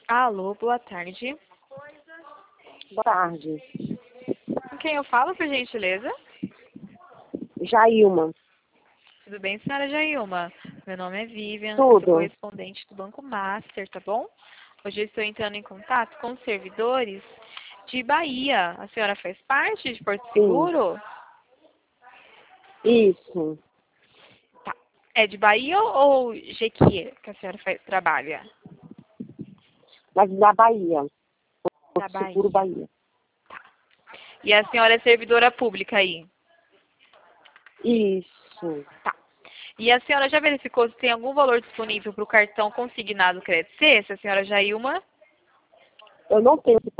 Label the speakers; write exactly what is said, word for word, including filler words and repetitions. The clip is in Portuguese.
Speaker 1: Alô, boa tarde.
Speaker 2: Boa tarde.
Speaker 1: Com quem eu falo, por gentileza?
Speaker 2: Jailma.
Speaker 1: Tudo bem, senhora Jailma? Meu nome é Vivian,
Speaker 2: Tudo.
Speaker 1: sou correspondente do Banco Master, tá bom? Hoje eu estou entrando em contato com os servidores de Bahia. A senhora faz parte de Porto
Speaker 2: Sim.
Speaker 1: Seguro?
Speaker 2: Isso.
Speaker 1: Tá. É de Bahia ou Jequié que a senhora faz, trabalha?
Speaker 2: Mas da Bahia.
Speaker 1: Da
Speaker 2: Porto Seguro,
Speaker 1: Bahia.
Speaker 2: Bahia.
Speaker 1: E a senhora é servidora pública aí?
Speaker 2: Isso.
Speaker 1: Tá. E a senhora já verificou se tem algum valor disponível para o cartão consignado Credit C, se a senhora Jailma?
Speaker 2: Eu não tenho